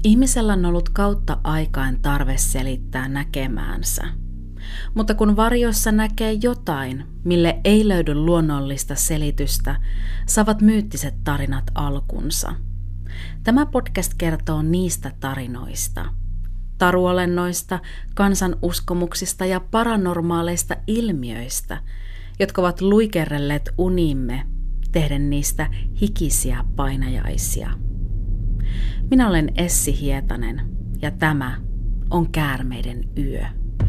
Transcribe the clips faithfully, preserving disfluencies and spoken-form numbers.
Ihmisellä on ollut kautta aikain tarve selittää näkemäänsä. Mutta kun varjossa näkee jotain, mille ei löydy luonnollista selitystä, saavat myyttiset tarinat alkunsa. Tämä podcast kertoo niistä tarinoista. Taruolennoista, kansanuskomuksista ja paranormaaleista ilmiöistä, jotka ovat luikerrelleet uniimme, tehden niistä hikisiä painajaisia. Minä olen Essi Hietanen ja tämä on Käärmeiden yö.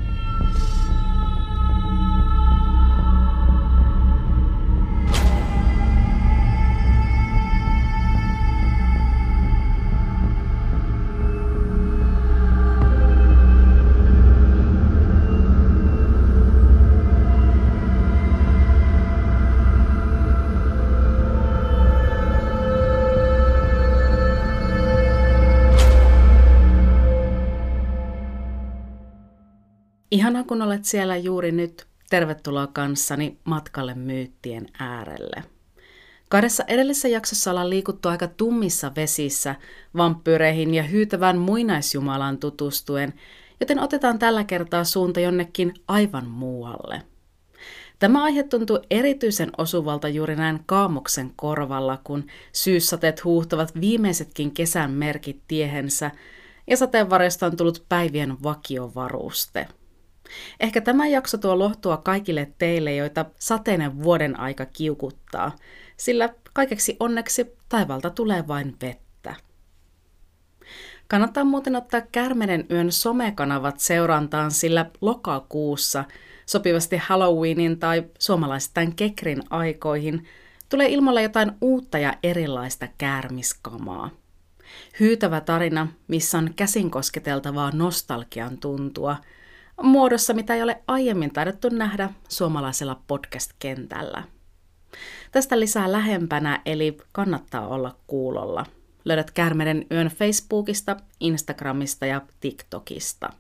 Ihana kun olet siellä juuri nyt. Tervetuloa kanssani matkalle myyttien äärelle. Kahdessa edellisessä jaksossa ollaan liikuttu aika tummissa vesissä vampyyreihin ja hyytävään muinaisjumalaan tutustuen, joten otetaan tällä kertaa suunta jonnekin aivan muualle. Tämä aihe tuntuu erityisen osuvalta juuri näin Kaamoksen korvalla, kun syyssateet huuhtavat viimeisetkin kesän merkit tiehensä ja sateenvarjosta on tullut päivien vakiovaruste. Ehkä tämä jakso tuo lohtua kaikille teille, joita sateinen vuoden aika kiukuttaa, sillä kaikeksi onneksi taivalta tulee vain vettä. Kannattaa muuten ottaa Käärmeiden yön somekanavat seurantaan, sillä lokakuussa, sopivasti Halloweenin tai suomalaisittain kekrin aikoihin, tulee ilmoille jotain uutta ja erilaista käärmiskamaa. Hyytävä tarina, missä on käsin kosketeltavaa nostalgian tuntua, muodossa, mitä ei ole aiemmin taidettu nähdä suomalaisella podcast-kentällä. Tästä lisää lähempänä, eli kannattaa olla kuulolla. Löydät Käärmeiden yön Facebookista, Instagramista ja TikTokista.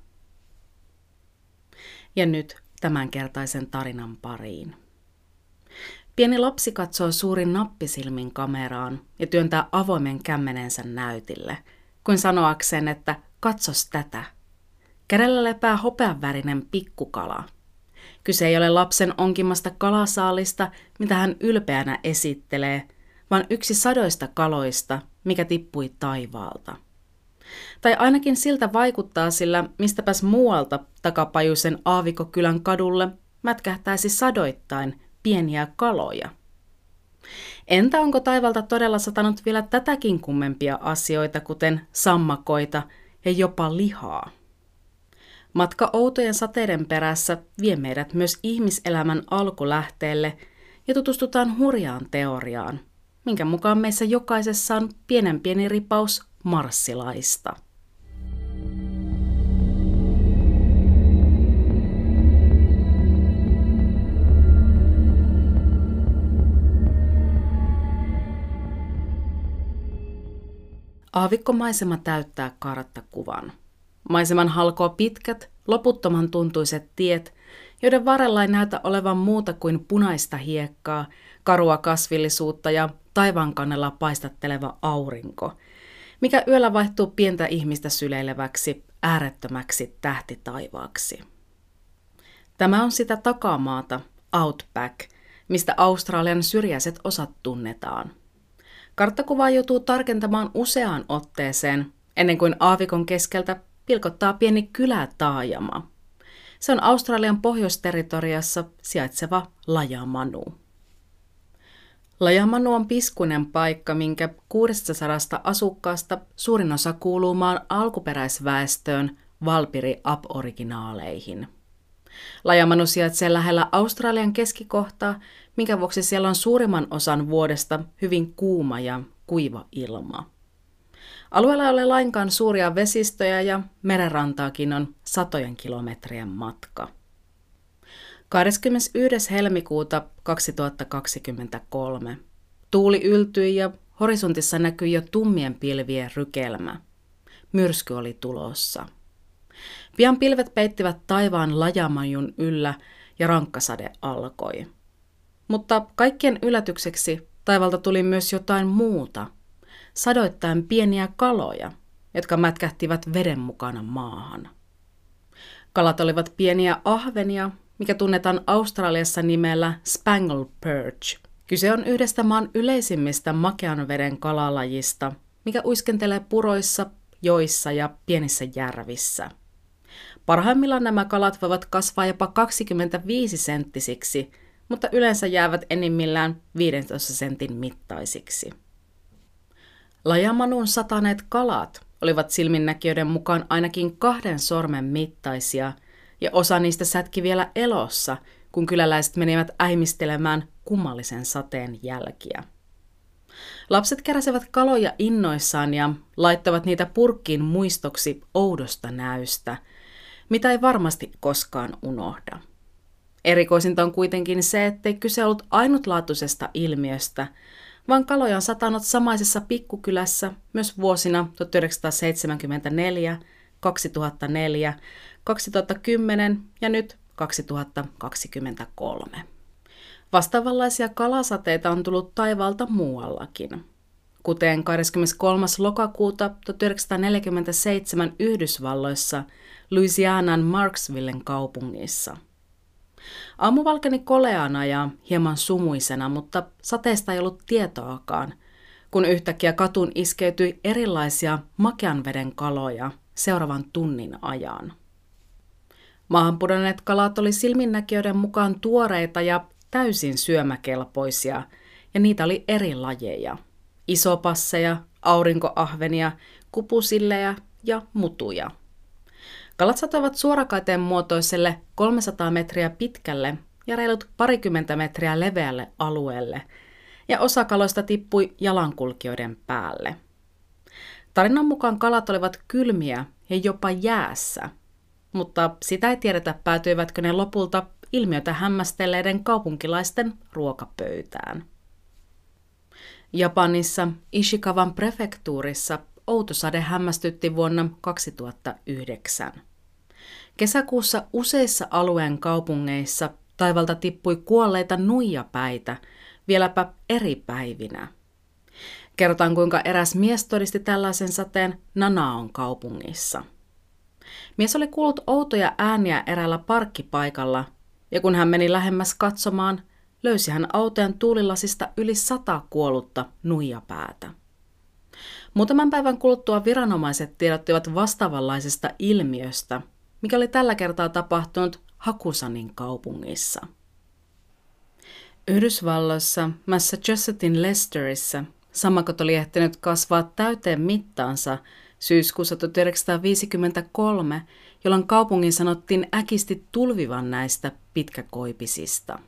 Ja nyt tämänkertaisen tarinan pariin. Pieni lapsi katsoo suurin nappisilmin kameraan ja työntää avoimen kämmenensä näytille, kuin sanoakseen, että katsos tätä. Kädellä lepää hopeanvärinen pikkukala. Kyse ei ole lapsen onkimasta kalasaalista, mitä hän ylpeänä esittelee, vaan yksi sadoista kaloista, mikä tippui taivaalta. Tai ainakin siltä vaikuttaa, sillä mistäpäs muualta takapajuisen Aavikokylän kadulle mätkähtäisi sadoittain pieniä kaloja. Entä onko taivalta todella satanut vielä tätäkin kummempia asioita, kuten sammakoita ja jopa lihaa? Matka outojen sateiden perässä vie meidät myös ihmiselämän alkulähteelle ja tutustutaan hurjaan teoriaan, minkä mukaan meissä jokaisessa on pienen pieni ripaus marssilaista. Aavikkomaisema täyttää karttakuvan. Maiseman halkoo pitkät, loputtoman tuntuiset tiet, joiden varrella ei näytä olevan muuta kuin punaista hiekkaa, karua kasvillisuutta ja taivaankannella paistatteleva aurinko, mikä yöllä vaihtuu pientä ihmistä syleileväksi, äärettömäksi tähtitaivaaksi. Tämä on sitä takamaata, Outback, mistä Australian syrjäiset osat tunnetaan. Karttakuvaa joutuu tarkentamaan useaan otteeseen, ennen kuin aavikon keskeltä pilkottaa pieni kylätaajama. Se on Australian pohjoisterritoriassa sijaitseva Lajamanu. Lajamanu on piskuinen paikka, minkä kuudestasadasta asukkaasta suurin osa kuuluu maan alkuperäisväestöön Valpiri aboriginaaleihin. Lajamanu sijaitsee lähellä Australian keskikohtaa, minkä vuoksi siellä on suurimman osan vuodesta hyvin kuuma ja kuiva ilma. Alueella ei ole lainkaan suuria vesistöjä ja merenrantaakin on satojen kilometrien matka. kahdeskymmenesensimmäinen helmikuuta kaksituhattakaksikymmentäkolme. Tuuli yltyi ja horisontissa näkyi jo tummien pilvien rykelmä. Myrsky oli tulossa. Pian pilvet peittivät taivaan Lajamanun yllä ja rankkasade alkoi. Mutta kaikkien yllätykseksi taivalta tuli myös jotain muuta. Sadoittain pieniä kaloja, jotka mätkähtivät veden mukana maahan. Kalat olivat pieniä ahvenia, mikä tunnetaan Australiassa nimellä Spangled Perch. Kyse on yhdestä maan yleisimmistä makean veden kalalajista, mikä uiskentelee puroissa, joissa ja pienissä järvissä. Parhaimmillaan nämä kalat voivat kasvaa jopa kaksikymmentäviisi senttisiksi, mutta yleensä jäävät enimmillään viidentoista sentin mittaisiksi. Lajamanuun sataneet kalat olivat silminnäkijöiden mukaan ainakin kahden sormen mittaisia, ja osa niistä sätki vielä elossa, kun kyläläiset menivät äimistelemään kummallisen sateen jälkiä. Lapset keräsivät kaloja innoissaan ja laittoivat niitä purkkiin muistoksi oudosta näystä, mitä ei varmasti koskaan unohda. Erikoisinta on kuitenkin se, ettei kyse ollut ainutlaatuisesta ilmiöstä, vaan kaloja on satanut samaisessa pikkukylässä myös vuosina tuhatyhdeksänsataaseitsemänkymmentäneljä, kaksituhattaneljä, kaksituhattakymmenen ja nyt kaksituhattakaksikymmentäkolme. Vastaavanlaisia kalasateita on tullut taivaalta muuallakin, kuten kahdeskymmeneskolmas lokakuuta tuhatyhdeksänsataaneljäkymmentäseitsemän Yhdysvalloissa Louisianan Marksvillen kaupungissa. Aamu valkeni koleana ja hieman sumuisena, mutta sateesta ei ollut tietoakaan, kun yhtäkkiä katuun iskeytyi erilaisia makean veden kaloja seuraavan tunnin ajan. Maahan pudonneet kalat oli silminnäkijöiden mukaan tuoreita ja täysin syömäkelpoisia, ja niitä oli eri lajeja. Isopasseja, aurinkoahvenia, kupusilleja ja mutuja. Kalat satoivat suorakaiteen muotoiselle kolmesataa metriä pitkälle ja reilut parikymmentä metriä leveälle alueelle, ja osa kaloista tippui jalankulkijoiden päälle. Tarinan mukaan kalat olivat kylmiä ja jopa jäässä, mutta sitä ei tiedetä, päätyivätkö ne lopulta ilmiötä hämmästelleiden kaupunkilaisten ruokapöytään. Japanissa Ishikawan prefektuurissa outosade hämmästytti vuonna kaksituhattayhdeksän. Kesäkuussa useissa alueen kaupungeissa taivalta tippui kuolleita nuijapäitä, vieläpä eri päivinä. Kerrotaan, kuinka eräs mies todisti tällaisen sateen Nanaon kaupungissa. Mies oli kuullut outoja ääniä eräällä parkkipaikalla, ja kun hän meni lähemmäs katsomaan, löysi hän autojen tuulilasista yli sata kuollutta nuijapäätä. Muutaman päivän kuluttua viranomaiset tiedottivat vastaavanlaisesta ilmiöstä, mikä oli tällä kertaa tapahtunut Hakusanin kaupungissa. Yhdysvalloissa Massachusettsin Leicesterissa sammakot oli ehtinyt kasvaa täyteen mittaansa syyskuussa tuhatyhdeksänsataaviisikymmentäkolme, jolloin kaupungin sanottiin äkisti tulvivan näistä pitkäkoipisista.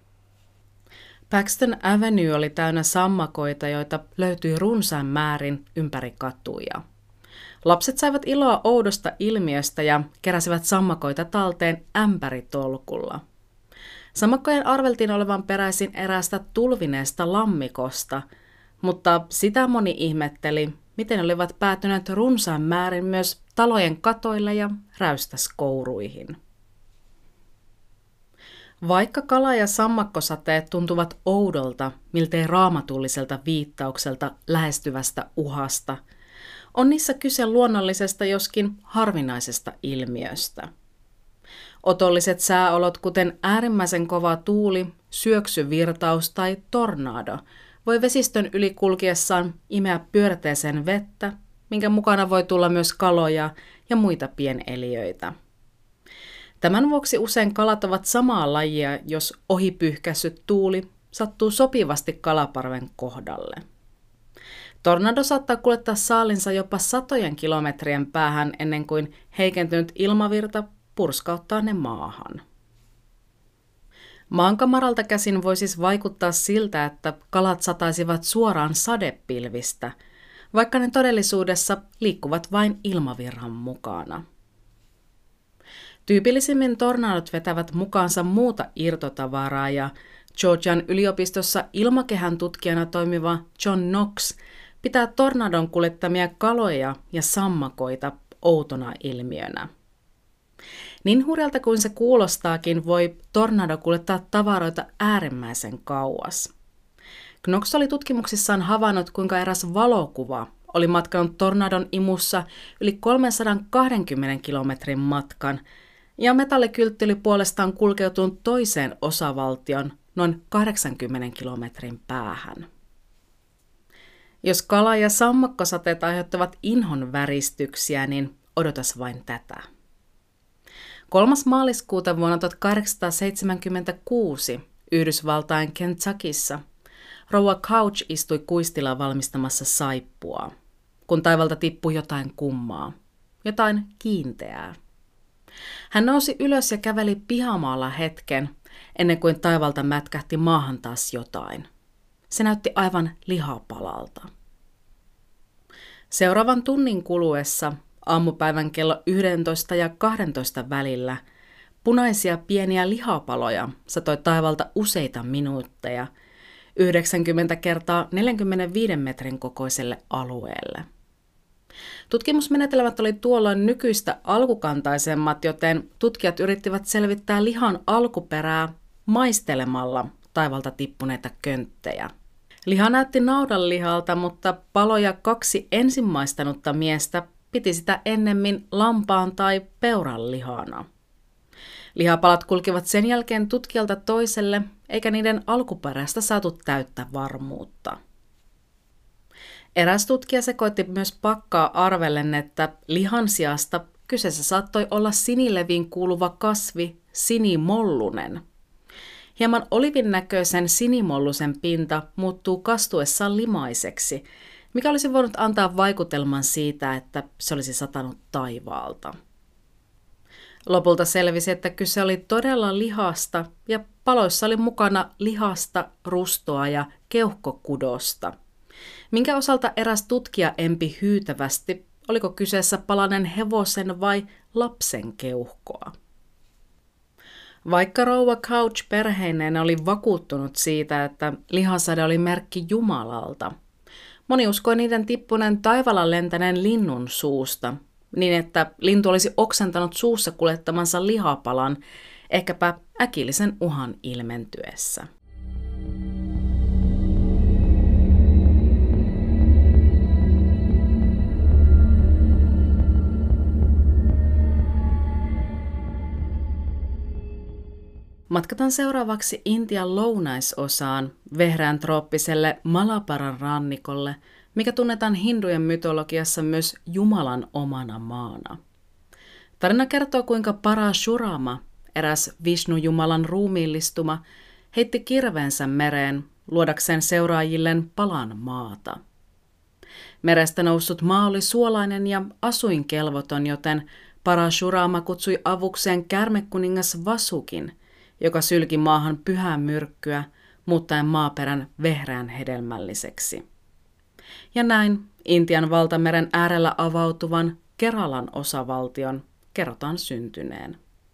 Paxton Avenue oli täynnä sammakoita, joita löytyi runsain määrin ympäri katuja. Lapset saivat iloa oudosta ilmiöstä ja keräsivät sammakoita talteen ämpäritolkulla. Sammakkojen arveltiin olevan peräisin eräästä tulvineesta lammikosta, mutta sitä moni ihmetteli, miten olivat päätyneet runsain määrin myös talojen katoille ja räystäskouruihin. Vaikka kala- ja sammakkosateet tuntuvat oudolta, miltei raamatulliselta viittaukselta lähestyvästä uhasta, on niissä kyse luonnollisesta, joskin harvinaisesta ilmiöstä. Otolliset sääolot, kuten äärimmäisen kova tuuli, syöksyvirtaus tai tornado, voi vesistön yli kulkiessaan imeä pyörteeseen vettä, minkä mukana voi tulla myös kaloja ja muita pieneliöitä. Tämän vuoksi usein kalat ovat samaa lajia, jos ohipyyhkäissyt tuuli sattuu sopivasti kalaparven kohdalle. Tornado saattaa kuljettaa saalinsa jopa satojen kilometrien päähän ennen kuin heikentynyt ilmavirta purskauttaa ne maahan. Maankamaralta käsin voi siis vaikuttaa siltä, että kalat sataisivat suoraan sadepilvistä, vaikka ne todellisuudessa liikkuvat vain ilmavirran mukana. Tyypillisimmin tornadot vetävät mukaansa muuta irtotavaraa ja Georgian yliopistossa ilmakehän tutkijana toimiva John Knox pitää tornadon kuljettamia kaloja ja sammakoita outona ilmiönä. Niin hurjalta kuin se kuulostaakin, voi tornado kuljettaa tavaroita äärimmäisen kauas. Knox oli tutkimuksissaan havainnut, kuinka eräs valokuva oli matkanut tornadon imussa yli kolmesataakaksikymmentä kilometrin matkan, ja metallikyltti oli puolestaan kulkeutunut toiseen osavaltion noin kahdeksankymmenen kilometrin päähän. Jos kala- ja sammakkosateet aiheuttavat inhon väristyksiä, niin odotas vain tätä. kolmas maaliskuuta vuonna tuhatkahdeksansataaseitsemänkymmentäkuusi Yhdysvaltain Kentuckyssa rouva Couch istui kuistilla valmistamassa saippua, kun taivalta tippui jotain kummaa, jotain kiinteää. Hän nousi ylös ja käveli pihamaalla hetken, ennen kuin taivalta mätkähti maahan taas jotain. Se näytti aivan lihapalalta. Seuraavan tunnin kuluessa aamupäivän kello yksitoista ja kaksitoista välillä punaisia pieniä lihapaloja satoi taivalta useita minuutteja yhdeksänkymmentä kertaa neljänkymmenenviiden metrin kokoiselle alueelle. Tutkimusmenetelmät oli tuolloin nykyistä alkukantaisemmat, joten tutkijat yrittivät selvittää lihan alkuperää maistelemalla taivalta tippuneita könttejä. Liha näytti naudanlihalta, mutta Palo ja kaksi ensin maistanutta miestä piti sitä ennemmin lampaan tai peuran lihana. Lihapalat kulkivat sen jälkeen tutkijalta toiselle, eikä niiden alkuperästä saatu täyttä varmuutta. Eräs tutkija sekoitti myös pakkaa arvellen, että lihan sijasta kyseessä saattoi olla sinileviin kuuluva kasvi sinimollunen. Hieman olivin näköisen sinimollusen pinta muuttuu kastuessaan limaiseksi, mikä olisi voinut antaa vaikutelman siitä, että se olisi satanut taivaalta. Lopulta selvisi, että kyse oli todella lihasta ja paloissa oli mukana lihasta, rustoa ja keuhkokudosta, minkä osalta eräs tutkija empi hyytävästi, oliko kyseessä palanen hevosen vai lapsen keuhkoa. Vaikka rouva Couch perheineen oli vakuuttunut siitä, että lihasade oli merkki Jumalalta, moni uskoi niiden tippuneen taivaalla lentäneen linnun suusta, niin että lintu olisi oksentanut suussa kuljettamansa lihapalan, ehkäpä äkillisen uhan ilmentyessä. Matkataan seuraavaksi Intian lounaisosaan, vehreän trooppiselle Malabaran rannikolle, mikä tunnetaan hindujen mytologiassa myös Jumalan omana maana. Tarina kertoo, kuinka Parashurama, eräs Vishnu-jumalan ruumiillistuma, heitti kirveensä mereen luodakseen seuraajilleen palan maata. Merestä noussut maa oli suolainen ja asuinkelvoton, joten Parashurama kutsui avukseen käärmekuningas Vasukin, joka sylki maahan pyhää myrkkyä, muuttaen maaperän vehreän hedelmälliseksi. Ja näin Intian valtameren äärellä avautuvan Keralan osavaltion kerrotaan syntyneen.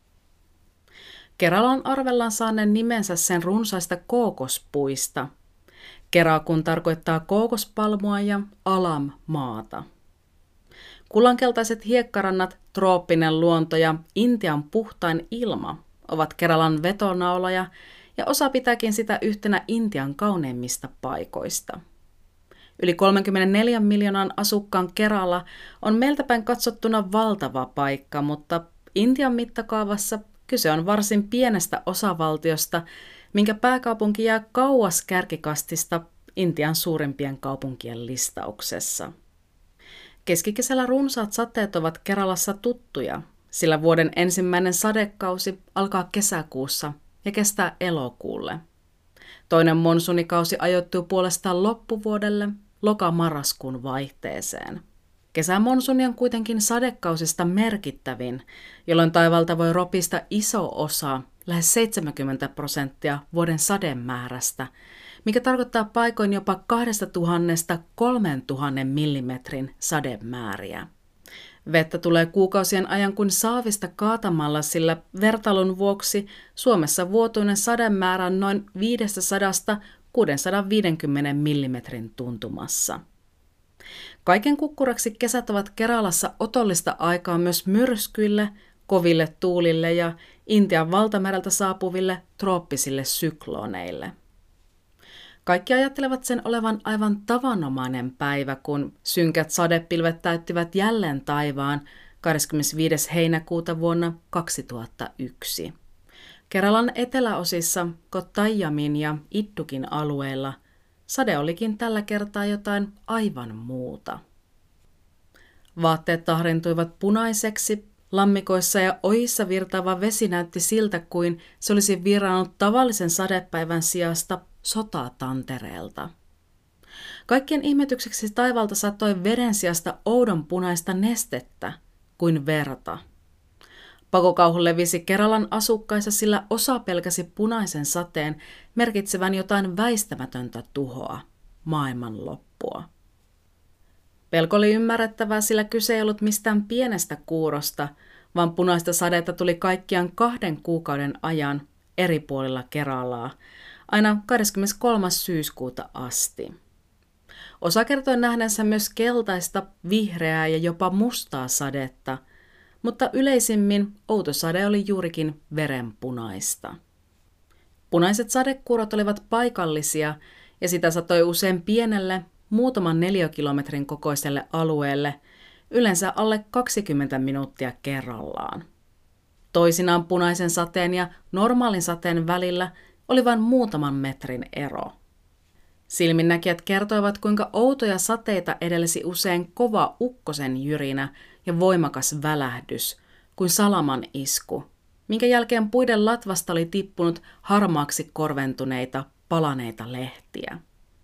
Keralan arvellaan saaneen nimensä sen runsaista kookospuista. Kerakun tarkoittaa kookospalmua ja alam maata. Kullankeltaiset hiekkarannat, trooppinen luonto ja Intian puhtain ilma ovat Keralan vetonauloja ja osa pitääkin sitä yhtenä Intian kauneimmista paikoista. Yli kolmekymmentäneljä miljoonan asukkaan Kerala on meiltäpäin katsottuna valtava paikka, mutta Intian mittakaavassa kyse on varsin pienestä osavaltiosta, minkä pääkaupunki jää kauas kärkikastista Intian suurimpien kaupunkien listauksessa. Keskikesällä runsaat sateet ovat Keralassa tuttuja, sillä vuoden ensimmäinen sadekausi alkaa kesäkuussa ja kestää elokuulle. Toinen monsunikausi ajoittuu puolestaan loppuvuodelle loka-marraskuun vaihteeseen. Kesämonsuni on kuitenkin sadekausista merkittävin, jolloin taivalta voi ropista iso osa, lähes seitsemänkymmentä prosenttia vuoden sademäärästä, mikä tarkoittaa paikoin jopa kaksituhatta kolmetuhatta millimetrin sademääriä. Vettä tulee kuukausien ajan kuin saavista kaatamalla, sillä vertailun vuoksi Suomessa vuotuinen sademäärä on noin viisisataa kuusisataaviisikymmentä millimetrin tuntumassa. Kaiken kukkuraksi kesät ovat Keralassa otollista aikaa myös myrskyille, koville tuulille ja Intian valtamereltä saapuville trooppisille sykloneille. Kaikki ajattelevat sen olevan aivan tavanomainen päivä, kun synkät sadepilvet täyttivät jälleen taivaan kahdeskymmenesviides heinäkuuta vuonna kaksituhattayksi. Keralan eteläosissa Kottajamin ja Iddukin alueilla sade olikin tällä kertaa jotain aivan muuta. Vaatteet tahrintuivat punaiseksi, lammikoissa ja ojissa virtaava vesi näytti siltä, kuin se olisi virrannut tavallisen sadepäivän sijasta sotatantereelta. Kaikkien ihmetykseksi taivalta satoi veden sijasta oudon punaista nestettä kuin verta. Pakokauhu levisi Keralan asukkaissa, sillä osa pelkäsi punaisen sateen merkitsevän jotain väistämätöntä tuhoa, maailmanloppua. Pelko oli ymmärrettävää, sillä kyse ei ollut mistään pienestä kuurosta, vaan punaista sadetta tuli kaikkiaan kahden kuukauden ajan eri puolilla Keralaa, aina kahdeskymmeneskolmas syyskuuta asti. Osa kertoi nähneensä myös keltaista, vihreää ja jopa mustaa sadetta, mutta yleisimmin outo sade oli juurikin verenpunaista. Punaiset sadekuurot olivat paikallisia ja sitä satoi usein pienelle, muutaman neliökilometrin kokoiselle alueelle, yleensä alle kaksikymmentä minuuttia kerrallaan. Toisinaan punaisen sateen ja normaalin sateen välillä oli vain muutaman metrin ero. Silminnäkijät kertoivat, kuinka outoja sateita edellisi usein kova ukkosen jyrinä ja voimakas välähdys, kuin salaman isku, minkä jälkeen puiden latvasta oli tippunut harmaaksi korventuneita, palaneita lehtiä.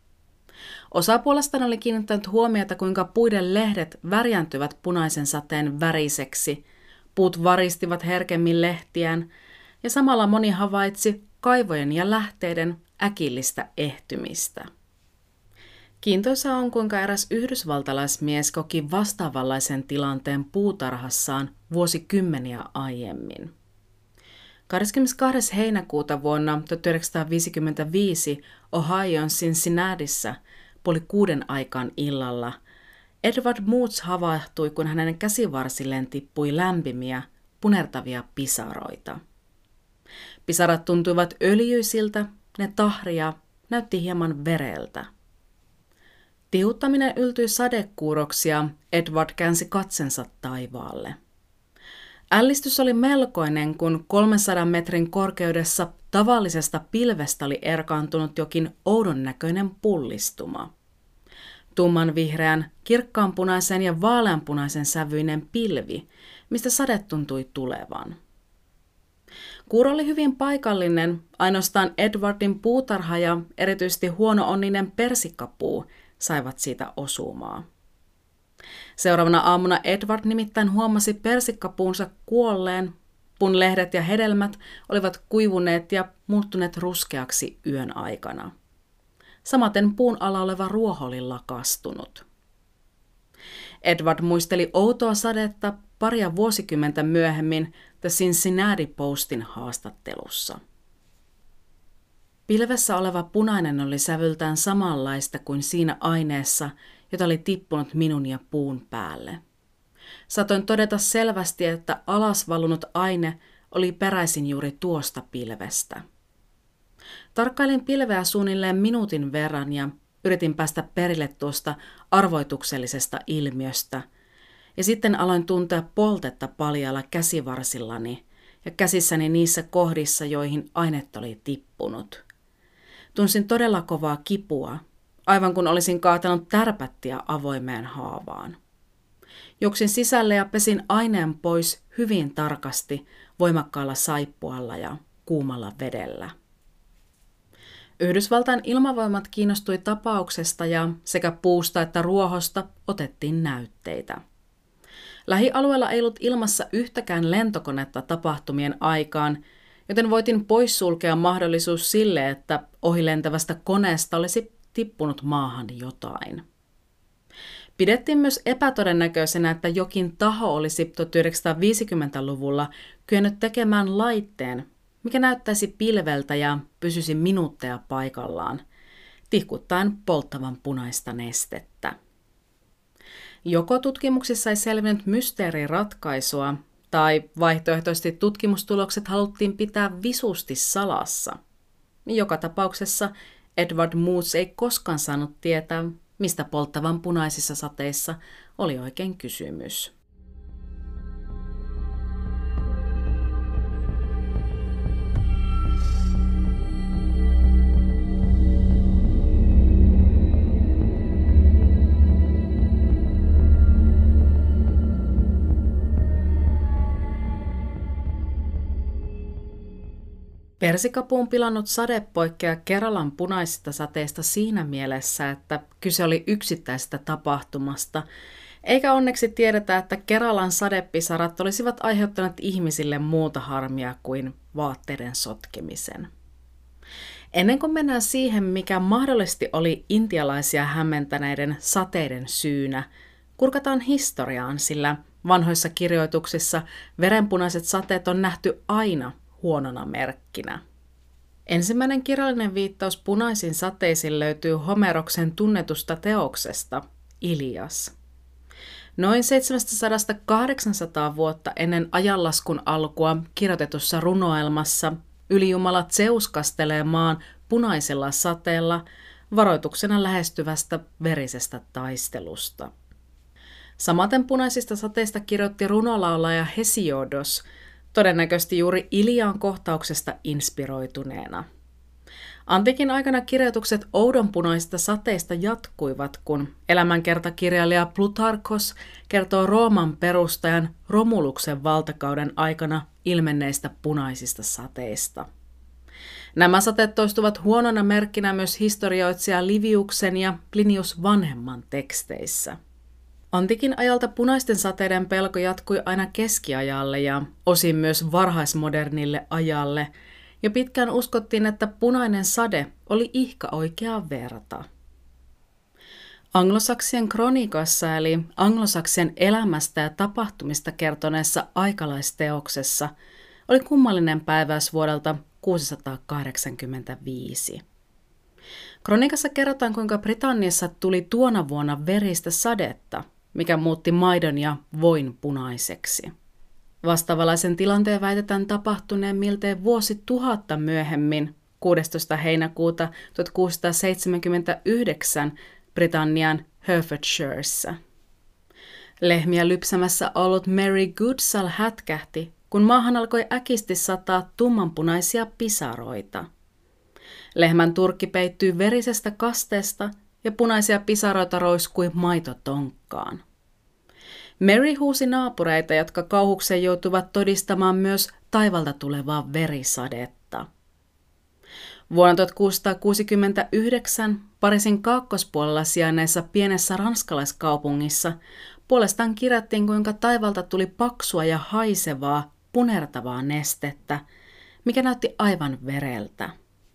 Osa puolestaan oli kiinnittänyt huomiota, kuinka puiden lehdet värjäntyvät punaisen sateen väriseksi, puut varistivat herkemmin lehtiään, ja samalla moni havaitsi kaivojen ja lähteiden äkillistä ehtymistä. Kiintoisa on, kuinka eräs yhdysvaltalaismies koki vastaavanlaisen tilanteen puutarhassaan vuosikymmeniä aiemmin. kahdeskymmenestoinen heinäkuuta vuonna tuhatyhdeksänsataaviisikymmentäviisi Ohion Cincinnatissa puoli kuuden aikaan illalla Edward Moods havahtui, kun hänen käsivarsilleen tippui lämpimiä, punertavia pisaroita. Pisarat tuntuivat öljyisiltä, ne tahria näytti hieman vereltä. Tihuttaminen yltyi sadekuuroksi ja Edward käänsi katsensa taivaalle. Ällistys oli melkoinen, kun kolmensadan metrin korkeudessa tavallisesta pilvestä oli erkaantunut jokin oudon näköinen pullistuma. Tumman vihreän, kirkkaanpunaisen ja vaaleanpunaisen sävyinen pilvi, mistä sade tuntui tulevan. Kuuro oli hyvin paikallinen, ainoastaan Edwardin puutarha ja erityisesti huono-onninen persikkapuu saivat siitä osumaa. Seuraavana aamuna Edward nimittäin huomasi persikkapuunsa kuolleen, puun lehdet ja hedelmät olivat kuivuneet ja muuttuneet ruskeaksi yön aikana. Samaten puun alla oleva ruoho oli lakastunut. Edward muisteli outoa sadetta paria vuosikymmentä myöhemmin The Cincinnati Postin haastattelussa. Pilvessä oleva punainen oli sävyltään samanlaista kuin siinä aineessa, jota oli tippunut minun ja puun päälle. Satoin todeta selvästi, että alas valunut aine oli peräisin juuri tuosta pilvestä. Tarkkailin pilveä suunnilleen minuutin verran ja yritin päästä perille tuosta arvoituksellisesta ilmiöstä, ja sitten aloin tuntea poltetta paljaalla käsivarsillani ja käsissäni niissä kohdissa, joihin ainetta oli tippunut. Tunsin todella kovaa kipua, aivan kun olisin kaatanut tärpättiä avoimeen haavaan. Juoksin sisälle ja pesin aineen pois hyvin tarkasti voimakkaalla saippualla ja kuumalla vedellä. Yhdysvaltain ilmavoimat kiinnostui tapauksesta ja sekä puusta että ruohosta otettiin näytteitä. Lähialueella ei ollut ilmassa yhtäkään lentokonetta tapahtumien aikaan, joten voitin poissulkea mahdollisuus sille, että ohilentävästä koneesta olisi tippunut maahan jotain. Pidettiin myös epätodennäköisenä, että jokin taho olisi tuhatyhdeksänsataaviisikymmentäluvulla kyennyt tekemään laitteen, mikä näyttäisi pilveltä ja pysyisi minuutteja paikallaan, tihkuttaen polttavan punaista nestettä. Joko tutkimuksissa ei selvinnyt mysteeriratkaisua, tai vaihtoehtoisesti tutkimustulokset haluttiin pitää visusti salassa. Joka tapauksessa Edward Moose ei koskaan saanut tietää, mistä polttavan punaisissa sateissa oli oikein kysymys. Persikapuun pilannut sade poikkeaa Keralan punaisista sateista siinä mielessä, että kyse oli yksittäisestä tapahtumasta, eikä onneksi tiedetä, että Keralan sadepisarat olisivat aiheuttaneet ihmisille muuta harmia kuin vaatteiden sotkemisen. Ennen kuin mennään siihen, mikä mahdollisesti oli intialaisia hämmentäneiden sateiden syynä, kurkataan historiaan, sillä vanhoissa kirjoituksissa verenpunaiset sateet on nähty aina huonona merkkinä. Ensimmäinen kirjallinen viittaus punaisiin sateisiin löytyy Homeroksen tunnetusta teoksesta Ilias. Noin seitsemänsataa kahdeksansataa vuotta ennen ajanlaskun alkua kirjoitetussa runoelmassa ylijumala Zeus kastelee maan punaisella sateella varoituksena lähestyvästä verisestä taistelusta. Samaten punaisista sateista kirjoitti runolaulaja Hesiodos, todennäköisesti juuri Ilian kohtauksesta inspiroituneena. Antiikin aikana kirjoitukset oudonpunaisista sateista jatkuivat, kun elämänkertakirjailija Plutarkos kertoo Rooman perustajan Romuluksen valtakauden aikana ilmenneistä punaisista sateista. Nämä sateet toistuvat huonona merkkinä myös historioitsija Liviuksen ja Plinius vanhemman teksteissä. Antiikin ajalta punaisten sateiden pelko jatkui aina keskiajalle ja osin myös varhaismodernille ajalle, ja pitkään uskottiin, että punainen sade oli ihka oikeaa verta. Anglosaksien kronikassa eli anglosaksien elämästä ja tapahtumista kertoneessa aikalaisteoksessa oli kummallinen päiväys vuodelta kuusisataakahdeksankymmentäviisi. Kronikassa kerrotaan, kuinka Britanniassa tuli tuona vuonna veristä sadetta, mikä muutti maidon ja voin punaiseksi. Vastaavanlaisen tilanteen väitetään tapahtuneen miltei vuosi tuhatta myöhemmin, kuudestoista heinäkuuta tuhatkuusisataaseitsemänkymmentäyhdeksän Britannian Hertfordshiressä. Lehmiä lypsämässä ollut Mary Goodsall hätkähti, kun maahan alkoi äkisti sataa tummanpunaisia pisaroita. Lehmän turkki peittyi verisestä kasteesta ja punaisia pisaroita roiskui maitotonkkaan. Mary huusi naapureita, jotka kauhukseen joutuivat todistamaan myös taivalta tulevaa verisadetta. Vuonna tuhatkuusisataakuusikymmentäyhdeksän Pariisin kaakkoispuolella sijainneessa pienessä ranskalaiskaupungissa puolestaan kirjattiin, kuinka taivalta tuli paksua ja haisevaa, punertavaa nestettä, mikä näytti aivan vereltä.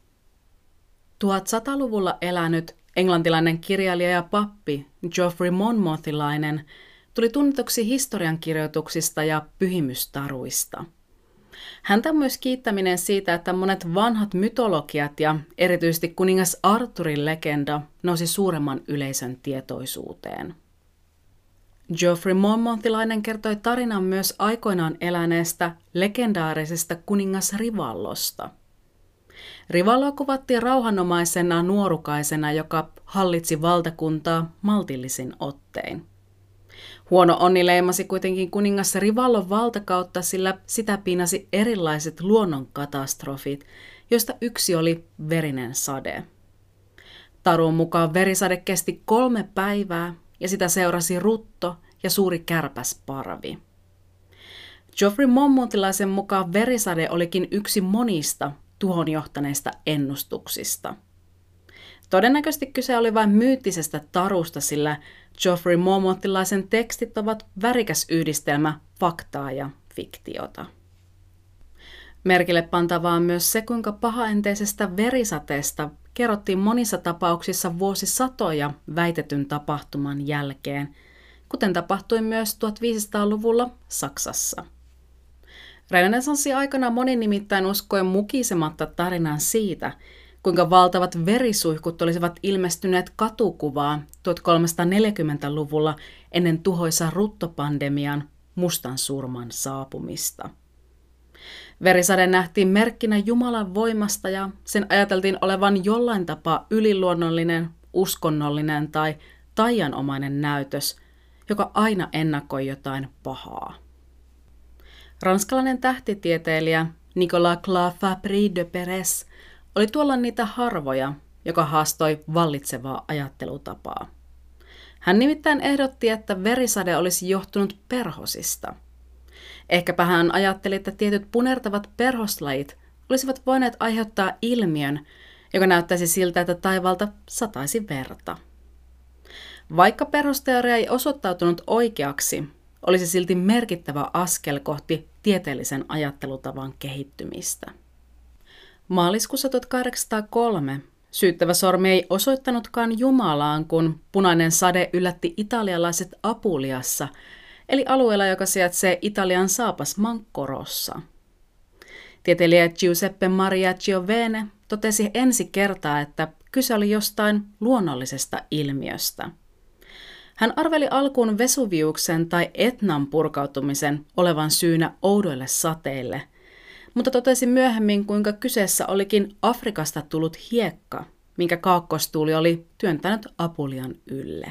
tuhatsataluvulla elänyt englantilainen kirjailija ja pappi Geoffrey Monmouthilainen tuli tunnetuksi historiankirjoituksista ja pyhimystaruista. Häntä on myös kiittäminen siitä, että monet vanhat mytologiat ja erityisesti kuningas Arthurin legenda nousi suuremman yleisön tietoisuuteen. Geoffrey Monmouthilainen kertoi tarinan myös aikoinaan eläneestä legendaarisesta kuningas Rivallosta. Rivalloa kuvattiin rauhanomaisena nuorukaisena, joka hallitsi valtakuntaa maltillisin ottein. Huono onni leimasi kuitenkin kuningas Rivallon valtakautta, sillä sitä piinasi erilaiset luonnonkatastrofit, joista yksi oli verinen sade. Tarun mukaan verisade kesti kolme päivää ja sitä seurasi rutto ja suuri kärpäsparvi. Geoffrey Monmouthilaisen mukaan verisade olikin yksi monista tuhon johtaneista ennustuksista. Todennäköisesti kyse oli vain myyttisestä tarusta, sillä Geoffrey Monmouthilaisen tekstit ovat värikäs yhdistelmä faktaa ja fiktiota. Merkille pantavaa on myös se, kuinka pahaenteisestä verisateesta kerrottiin monissa tapauksissa vuosisatoja väitetyn tapahtuman jälkeen, kuten tapahtui myös tuhatviisisataaluvulla Saksassa. Renessanssin aikana moni nimittäin uskoi mukisematta tarinan siitä, kuinka valtavat verisuihkut olisivat ilmestyneet katukuvaa tuhatkolmesataaneljäkymmentäluvulla ennen tuhoisan ruttopandemian mustan surman saapumista. Verisade nähtiin merkkinä Jumalan voimasta ja sen ajateltiin olevan jollain tapaa yliluonnollinen, uskonnollinen tai taianomainen näytös, joka aina ennakoi jotain pahaa. Ranskalainen tähtitieteilijä Nicolas Clay-Fabry de Perez oli tuolla niitä harvoja, joka haastoi vallitsevaa ajattelutapaa. Hän nimittäin ehdotti, että verisade olisi johtunut perhosista. Ehkäpä hän ajatteli, että tietyt punertavat perhoslajit olisivat voineet aiheuttaa ilmiön, joka näyttäisi siltä, että taivaalta sataisi verta. Vaikka perhosteoria ei osoittautunut oikeaksi, olisi silti merkittävä askel kohti tieteellisen ajattelutavan kehittymistä. Maaliskuussa tuhatkahdeksansataakolme syyttävä sormi ei osoittanutkaan Jumalaan, kun punainen sade yllätti italialaiset Apuliassa, eli alueella, joka sijaitsee Italian Saapasmaan korossa. Tieteilijä Giuseppe Maria Giovene totesi ensi kertaa, että kyse oli jostain luonnollisesta ilmiöstä. Hän arveli alkuun Vesuviuksen tai Etnan purkautumisen olevan syynä oudoille sateille, mutta totesi myöhemmin, kuinka kyseessä olikin Afrikasta tullut hiekka, minkä kaakkostuuli oli työntänyt Apulian ylle.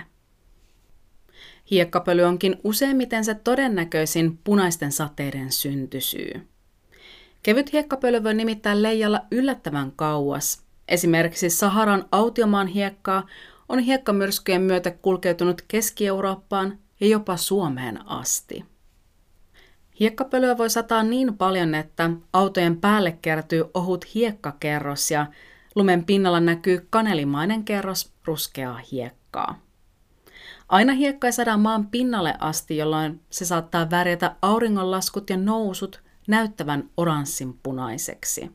Hiekkapöly onkin useimmiten se todennäköisin punaisten sateiden syntysyy. Kevyt hiekkapöly voi nimittäin leijalla yllättävän kauas. Esimerkiksi Saharan autiomaan hiekkaa on hiekkamyrskyjen myötä kulkeutunut Keski-Eurooppaan ja jopa Suomeen asti. Hiekkapölyä voi sataa niin paljon, että autojen päälle kertyy ohut hiekkakerros ja lumen pinnalla näkyy kanelimainen kerros ruskeaa hiekkaa. Aina hiekka ei sada maan pinnalle asti, jolloin se saattaa värjätä auringonlaskut ja nousut näyttävän oranssinpunaiseksi.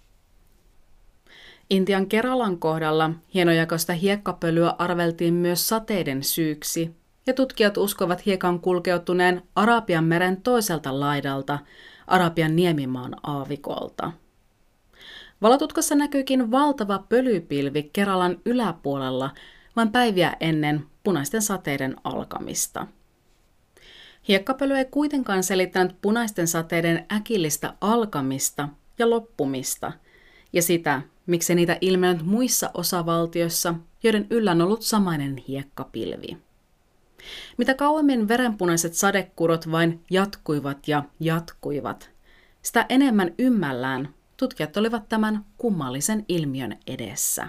Intian Keralan kohdalla hienojakoista hiekkapölyä arveltiin myös sateiden syyksi, ja tutkijat uskovat hiekan kulkeutuneen Arabian meren toiselta laidalta, Arabian niemimaan aavikolta. Valotutkassa näkyykin valtava pölypilvi Keralan yläpuolella vain päiviä ennen punaisten sateiden alkamista. Hiekkapöly ei kuitenkaan selittänyt punaisten sateiden äkillistä alkamista ja loppumista, ja sitä, miksi niitä ilmennyt muissa osavaltioissa, joiden yllä on ollut samainen hiekkapilvi. Mitä kauemmin verenpunaiset sadekurot vain jatkuivat ja jatkuivat, sitä enemmän ymmällään tutkijat olivat tämän kummallisen ilmiön edessä.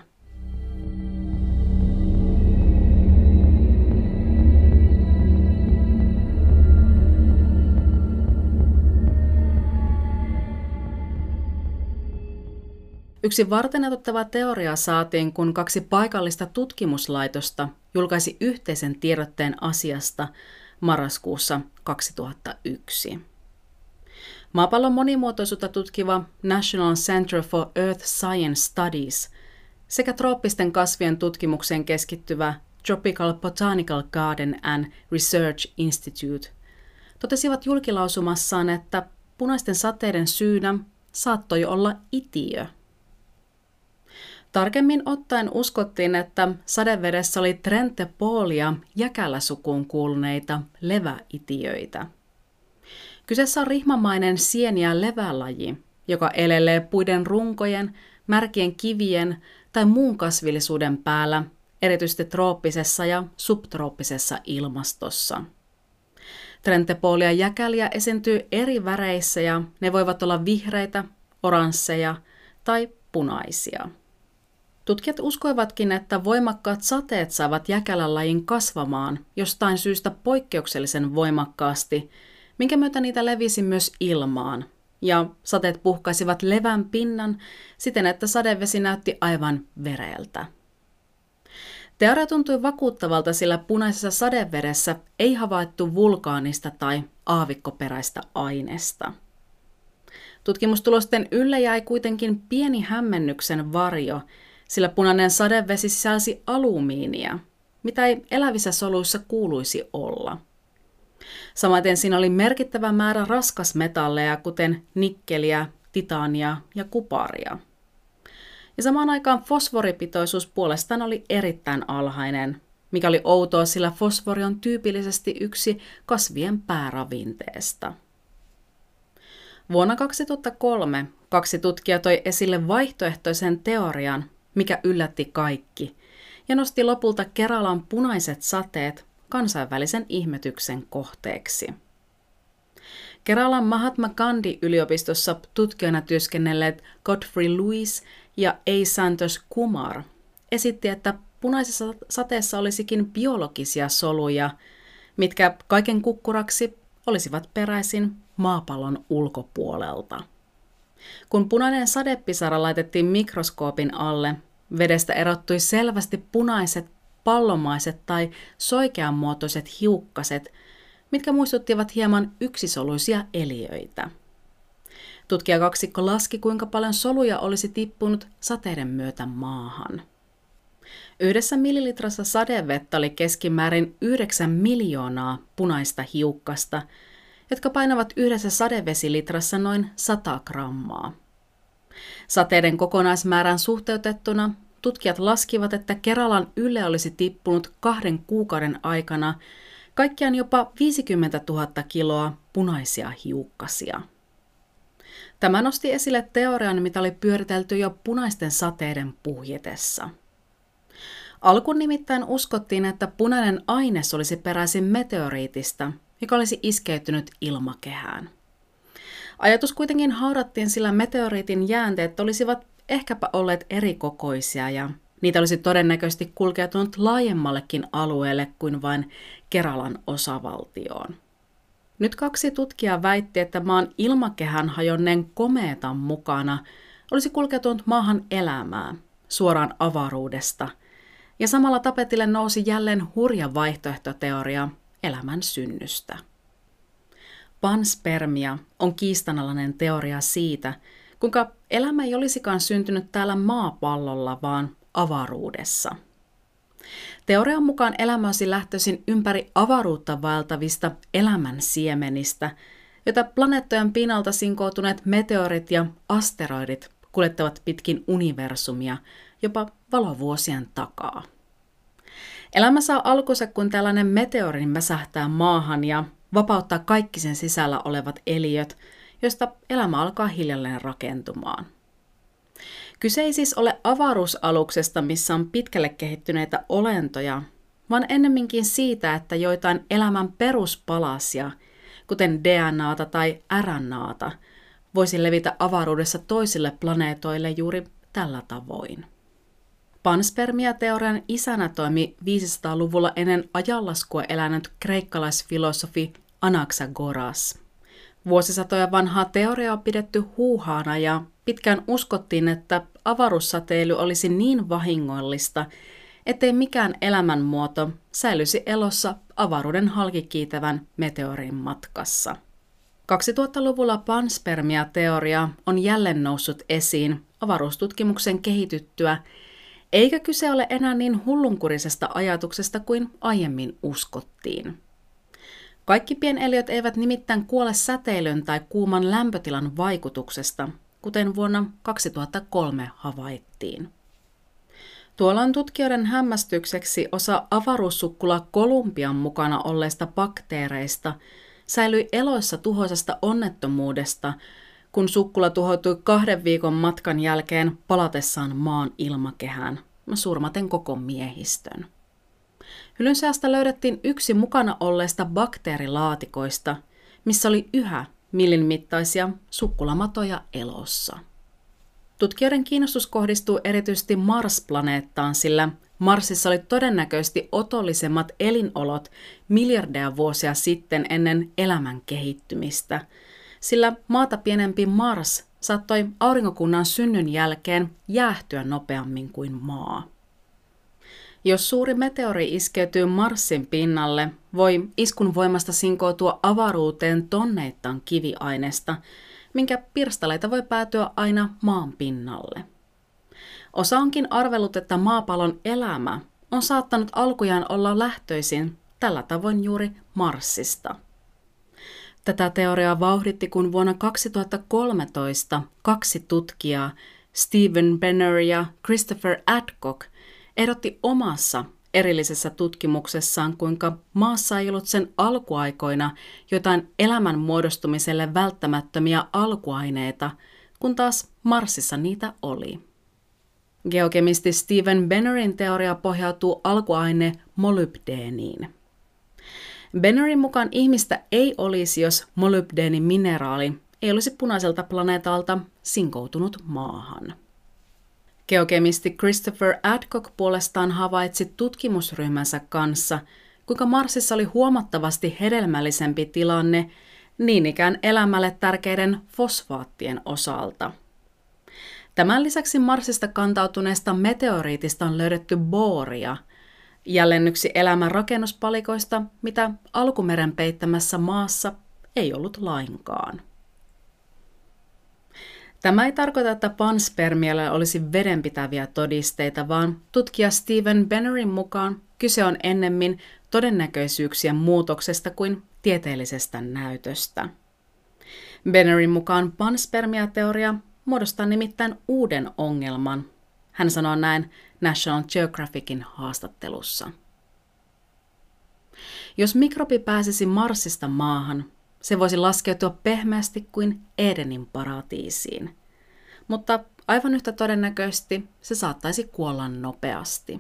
Yksi varteenotettava teoria saatiin, kun kaksi paikallista tutkimuslaitosta julkaisi yhteisen tiedotteen asiasta marraskuussa kaksituhattayksi. Maapallon monimuotoisuutta tutkiva National Center for Earth Science Studies sekä trooppisten kasvien tutkimukseen keskittyvä Tropical Botanical Garden and Research Institute totesivat julkilausumassaan, että punaisten sateiden syynä saattoi olla itiö. Tarkemmin ottaen uskottiin, että sadevedessä oli Trentepolia jäkäläsukuun kuuluneita leväitiöitä. Kyseessä on rihmamainen sien- ja levälaji, joka elelee puiden runkojen, märkien kivien tai muun kasvillisuuden päällä, erityisesti trooppisessa ja subtrooppisessa ilmastossa. Trentepolia jäkäliä esiintyy eri väreissä ja ne voivat olla vihreitä, oransseja tai punaisia. Tutkijat uskoivatkin, että voimakkaat sateet saavat jäkälän lajin kasvamaan jostain syystä poikkeuksellisen voimakkaasti, minkä myötä niitä levisi myös ilmaan, ja sateet puhkaisivat levän pinnan siten, että sadevesi näytti aivan vereeltä. Teoria tuntui vakuuttavalta, sillä punaisessa sadevedessä ei havaittu vulkaanista tai aavikkoperäistä aineesta. Tutkimustulosten yllä jäi kuitenkin pieni hämmennyksen varjo, sillä punainen sadevesi sisälsi alumiinia, mitä ei elävissä soluissa kuuluisi olla. Samaten siinä oli merkittävä määrä raskasmetalleja, kuten nikkeliä, titaania ja kuparia. Ja samaan aikaan fosforipitoisuus puolestaan oli erittäin alhainen, mikä oli outoa, sillä fosfori on tyypillisesti yksi kasvien pääravinteesta. Vuonna kaksituhattakolme kaksi tutkijaa toi esille vaihtoehtoisen teorian, mikä yllätti kaikki, ja nosti lopulta Keralan punaiset sateet kansainvälisen ihmetyksen kohteeksi. Keralan Mahatma Gandhi-yliopistossa tutkijoina työskennelleet Godfrey Lewis ja A. Santosh Kumar esitti, että punaisessa sateessa olisikin biologisia soluja, mitkä kaiken kukkuraksi olisivat peräisin maapallon ulkopuolelta. Kun punainen sadepisara laitettiin mikroskoopin alle, vedestä erottui selvästi punaiset, pallomaiset tai soikeanmuotoiset hiukkaset, mitkä muistuttivat hieman yksisoluisia eliöitä. Tutkijakaksikko laski, kuinka paljon soluja olisi tippunut sateiden myötä maahan. Yhdessä millilitrassa sadevettä oli keskimäärin yhdeksän miljoonaa punaista hiukkasta, jotka painavat yhdessä sadevesilitrassa noin sata grammaa. Sateiden kokonaismäärän suhteutettuna tutkijat laskivat, että Keralan ylle olisi tippunut kahden kuukauden aikana kaikkiaan jopa viisikymmentätuhatta kiloa punaisia hiukkasia. Tämä nosti esille teorian, mitä oli pyöritelty jo punaisten sateiden puhjetessa. Alkuun nimittäin uskottiin, että punainen aines olisi peräisin meteoriitista, joka olisi iskeytynyt ilmakehään. Ajatus kuitenkin haudattiin, sillä meteoriitin jäänteet olisivat ehkäpä olleet erikokoisia ja niitä olisi todennäköisesti kulkeutunut laajemmallekin alueelle kuin vain Keralan osavaltioon. Nyt kaksi tutkijaa väitti, että maan ilmakehän hajonneen komeetan mukana olisi kulkeutunut maahan elämää suoraan avaruudesta, ja samalla tapetille nousi jälleen hurja vaihtoehtoteoria elämän synnystä. Panspermia on kiistanalainen teoria siitä, kuinka elämä ei olisikaan syntynyt täällä maapallolla, vaan avaruudessa. Teorian mukaan elämä olisi lähtöisin ympäri avaruutta vaeltavista elämän siemenistä, joita planeettojen pinnalta sinkoutuneet meteorit ja asteroidit kuljettavat pitkin universumia jopa valovuosien takaa. Elämä saa alkunsa, kun tällainen meteori mäsähtää maahan ja vapauttaa kaikki sen sisällä olevat eliöt, joista elämä alkaa hiljalleen rakentumaan. Kyse ei siis ole avaruusaluksesta, missä on pitkälle kehittyneitä olentoja, vaan ennemminkin siitä, että joitain elämän peruspalasia, kuten D N A:ta tai R N A:ta, voisi levitä avaruudessa toisille planeetoille juuri tällä tavoin. Panspermia-teorian isänä toimi viisisataaluvulla ennen ajanlaskua elänyt kreikkalaisfilosofi Anaxagoras. Vuosisatoja vanhaa teoriaa on pidetty huuhaana ja pitkään uskottiin, että avaruussäteily olisi niin vahingollista, ettei mikään elämänmuoto säilyisi elossa avaruuden halkikiitävän meteorin matkassa. kaksituhattaluvulla panspermia-teoria on jälleen noussut esiin avaruustutkimuksen kehityttyä, eikä kyse ole enää niin hullunkurisesta ajatuksesta kuin aiemmin uskottiin. Kaikki pieneliöt eivät nimittäin kuole säteilyn tai kuuman lämpötilan vaikutuksesta, kuten vuonna kaksituhattakolme havaittiin. Tuolloin tutkijoiden hämmästykseksi osa avaruussukkula Kolumbian mukana olleista bakteereista säilyi eloissa tuhoisesta onnettomuudesta, kun sukkula tuhoutui kahden viikon matkan jälkeen palatessaan maan ilmakehään, surmaten koko miehistön. Hylyn seasta löydettiin yksi mukana olleista bakteerilaatikoista, missä oli yhä millin mittaisia sukkulamatoja elossa. Tutkijoiden kiinnostus kohdistuu erityisesti Mars-planeettaan, sillä Marsissa oli todennäköisesti otollisemmat elinolot miljardeja vuosia sitten ennen elämän kehittymistä, sillä maata pienempi Mars saattoi aurinkokunnan synnyn jälkeen jäähtyä nopeammin kuin maa. Jos suuri meteori iskeytyy Marsin pinnalle, voi iskun voimasta sinkoutua avaruuteen tonneittain kiviainesta, minkä pirstaleita voi päätyä aina maan pinnalle. Osa onkin arvellut, että maapallon elämä on saattanut alkujaan olla lähtöisin tällä tavoin juuri Marsista. Tätä teoriaa vauhditti, kun vuonna kaksituhattakolmetoista kaksi tutkijaa, Stephen Benner ja Christopher Adcock, ehdotti omassa erillisessä tutkimuksessaan, kuinka maassa ei ollut sen alkuaikoina jotain elämän muodostumiselle välttämättömiä alkuaineita, kun taas Marsissa niitä oli. Geokemisti Steven Bennerin teoria pohjautuu alkuaine molybdeeniin. Bennerin mukaan ihmistä ei olisi, jos molybdeenimineraali ei olisi punaiselta planeetalta sinkoutunut maahan. Geokemisti Christopher Adcock puolestaan havaitsi tutkimusryhmänsä kanssa, kuinka Marsissa oli huomattavasti hedelmällisempi tilanne niin ikään elämälle tärkeiden fosfaattien osalta. Tämän lisäksi Marsista kantautuneesta meteoriitista on löydetty booria, jälleen yksi elämän rakennuspalikoista, mitä alkumeren peittämässä maassa ei ollut lainkaan. Tämä ei tarkoita, että panspermialla olisi vedenpitäviä todisteita, vaan tutkija Steven Bennerin mukaan kyse on ennemmin todennäköisyyksien muutoksesta kuin tieteellisestä näytöstä. Bennerin mukaan panspermiateoria muodostaa nimittäin uuden ongelman. Hän sanoo näin National Geographicin haastattelussa. Jos mikrobi pääsisi Marsista maahan, se voisi laskeutua pehmeästi kuin Edenin paratiisiin, mutta aivan yhtä todennäköisesti se saattaisi kuolla nopeasti.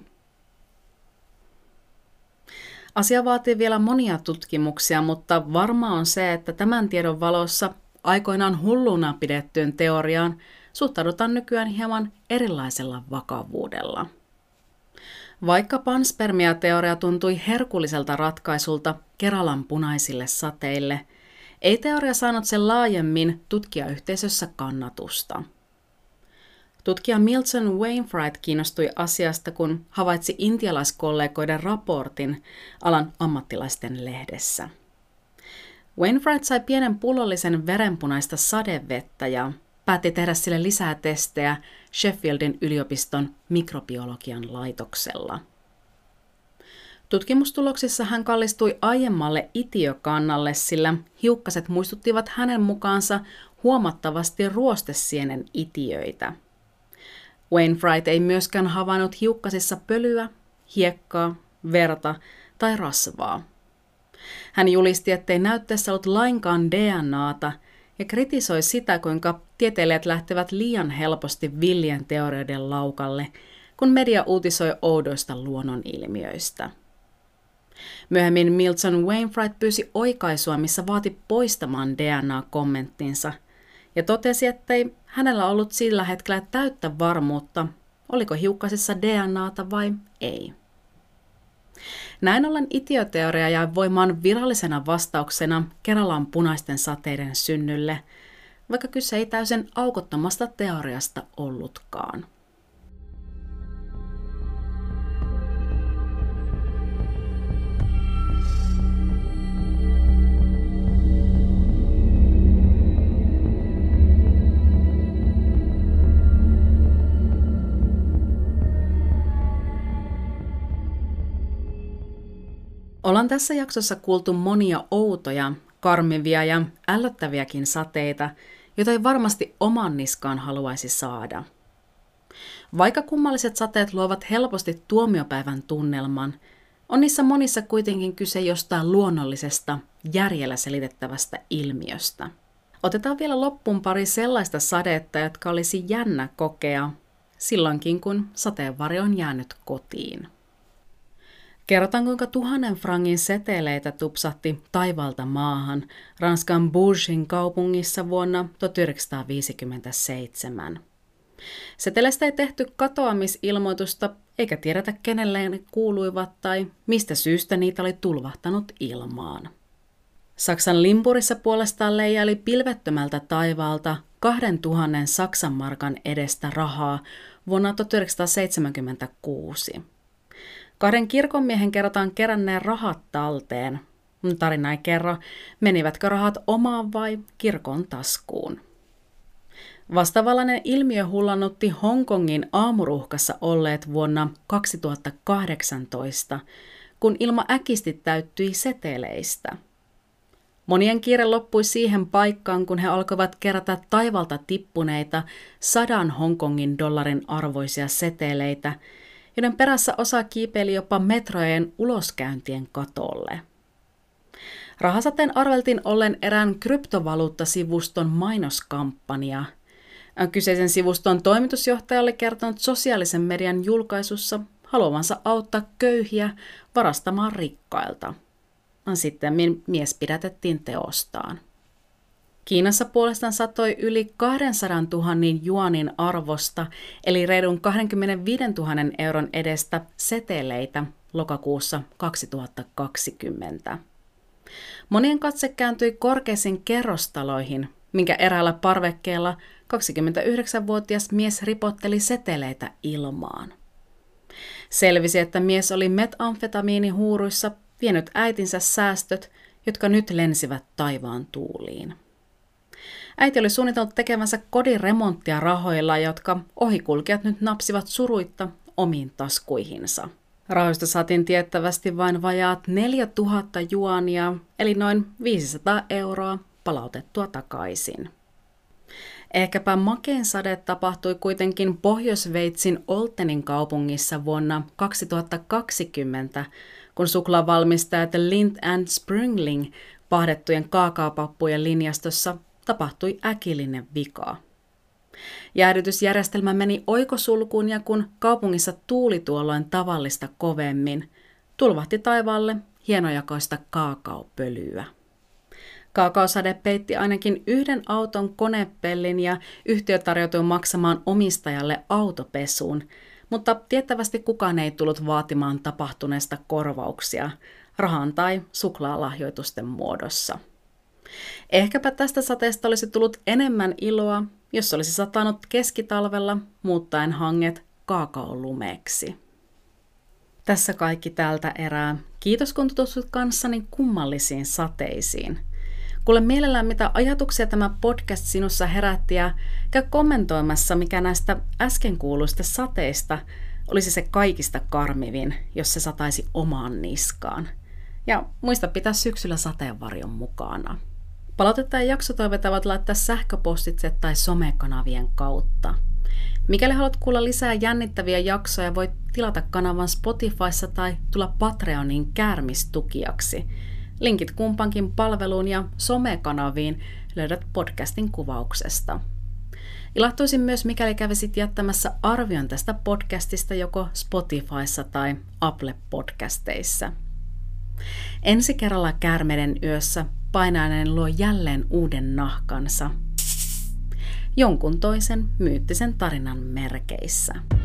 Asia vaatii vielä monia tutkimuksia, mutta varmaa on se, että tämän tiedon valossa aikoinaan hulluna pidettyyn teoriaan suhtaudutaan nykyään hieman erilaisella vakavuudella. Vaikka panspermiateoria tuntui herkulliselta ratkaisulta Keralan punaisille sateille, ei teoria saanut sen laajemmin tutkijayhteisössä kannatusta. Tutkija Milton Wainwright kiinnostui asiasta, kun havaitsi intialaiskollegoiden raportin alan ammattilaisten lehdessä. Wainwright sai pienen pullollisen verenpunaista sadevettä ja päätti tehdä sille lisää testejä Sheffieldin yliopiston mikrobiologian laitoksella. Tutkimustuloksissa hän kallistui aiemmalle itiökannalle, sillä hiukkaset muistuttivat hänen mukaansa huomattavasti ruostesienen itiöitä. Wainwright ei myöskään havainnut hiukkasissa pölyä, hiekkaa, verta tai rasvaa. Hän julisti, ettei näytteessä ollut lainkaan D N A:ta ja kritisoi sitä, kuinka tieteilijät lähtevät liian helposti villien teorioiden laukalle, kun media uutisoi oudoista luonnonilmiöistä. Myöhemmin Milton Wainwright pyysi oikaisua, missä vaati poistamaan D N A-kommenttinsa, ja totesi, ettei hänellä ollut sillä hetkellä täyttä varmuutta, oliko hiukkasissa D N A:ta vai ei. Näin ollen itioteoria jäi voimaan virallisena vastauksena Keralan punaisten sateiden synnylle, vaikka kyse ei täysin aukottomasta teoriasta ollutkaan. Ollaan tässä jaksossa kuultu monia outoja, karmivia ja ällöttäviäkin sateita, joita ei varmasti oman niskaan haluaisi saada. Vaikka kummalliset sateet luovat helposti tuomiopäivän tunnelman, on niissä monissa kuitenkin kyse jostain luonnollisesta, järjellä selitettävästä ilmiöstä. Otetaan vielä loppuun pari sellaista sadetta, jotka olisi jännä kokea, silloinkin kun sateenvarjo on jäänyt kotiin. Kerrotaan, kuinka tuhannen frangin seteleitä tupsahti taivaalta maahan Ranskan Bourgin kaupungissa vuonna tuhatyhdeksänsataaviisikymmentäseitsemän. Seteleistä ei tehty katoamisilmoitusta, eikä tiedetä kenelle ne kuuluivat tai mistä syystä niitä oli tulvahtanut ilmaan. Saksan Limburgissa puolestaan leijaili pilvettömältä taivaalta kahden tuhannen Saksan markan edestä rahaa vuonna tuhatyhdeksänsataaseitsemänkymmentäkuusi. Kahden kirkonmiehen kerrotaan keränneen rahat talteen. Tarina ei kerro, menivätkö rahat omaan vai kirkon taskuun. Vastaavallainen ilmiö hullannutti Hongkongin aamuruuhkassa olleet vuonna kaksituhattakahdeksantoista, kun ilma äkisti täyttyi seteleistä. Monien kiire loppui siihen paikkaan, kun he alkoivat kerätä taivalta tippuneita sadan Hongkongin dollarin arvoisia seteleitä, joiden perässä osa kiipeili jopa metrojen uloskäyntien katolle. Rahasateen arveltiin ollen erään kryptovaluuttasivuston mainoskampanja. Kyseisen sivuston toimitusjohtaja oli kertonut sosiaalisen median julkaisussa haluavansa auttaa köyhiä varastamaan rikkailta. Sitten mies pidätettiin teostaan. Kiinassa puolestaan satoi yli kaksisataatuhatta juanin arvosta, eli reilun kaksikymmentäviisituhatta euron edestä seteleitä lokakuussa kaksituhattakaksikymmentä. Monien katse kääntyi korkeisiin kerrostaloihin, minkä eräällä parvekkeella kaksikymmentäyhdeksänvuotias mies ripotteli seteleitä ilmaan. Selvisi, että mies oli metamfetamiinihuuruissa vienyt äitinsä säästöt, jotka nyt lensivät taivaan tuuliin. Äiti oli suunnitellut tekemänsä kodin remonttia rahoilla, jotka ohikulkijat nyt napsivat suruitta omiin taskuihinsa. Rahoista saatiin tiettävästi vain vajaat neljätuhatta juania, eli noin viisisataa euroa palautettua takaisin. Ehkäpä makein sade tapahtui kuitenkin Pohjois-Sveitsin Oltenin kaupungissa vuonna kaksituhattakaksikymmentä, kun suklaavalmistajat Lindt and Sprüngling pahdettujen kaakaopappujen linjastossa tapahtui äkillinen vika. Jäähdytysjärjestelmä meni oikosulkuun ja kun kaupungissa tuuli tuolloin tavallista kovemmin, tulvahti taivaalle hienojakoista kaakaopölyä. Kaakaosade peitti ainakin yhden auton konepellin ja yhtiö tarjoutui maksamaan omistajalle autopesuun, mutta tiettävästi kukaan ei tullut vaatimaan tapahtuneesta korvauksia rahan tai suklaalahjoitusten muodossa. Ehkäpä tästä sateesta olisi tullut enemmän iloa, jos olisi satanut keskitalvella muuttaen hanget kaakaolumeeksi. Tässä kaikki tältä erää. Kiitos kun tutustut kanssani kummallisiin sateisiin. Kuule mielellään, mitä ajatuksia tämä podcast sinussa herätti ja käy kommentoimassa, mikä näistä äsken kuuluista sateista olisi se kaikista karmivin, jos se sataisi omaan niskaan. Ja muista pitää syksyllä sateenvarjon mukana. Palautetta ja jaksotoiveita voit laittaa sähköpostitse tai somekanavien kautta. Mikäli haluat kuulla lisää jännittäviä jaksoja, voit tilata kanavan Spotifyssa tai tulla Patreonin käärmistukijaksi. Linkit kumpankin palveluun ja somekanaviin löydät podcastin kuvauksesta. Ilahtuisin myös, mikäli kävisit jättämässä arvion tästä podcastista joko Spotifyssa tai Apple Podcasteissa. Ensi kerralla Käärmeiden yössä painainen luo jälleen uuden nahkansa. Jonkun toisen myyttisen tarinan merkeissä.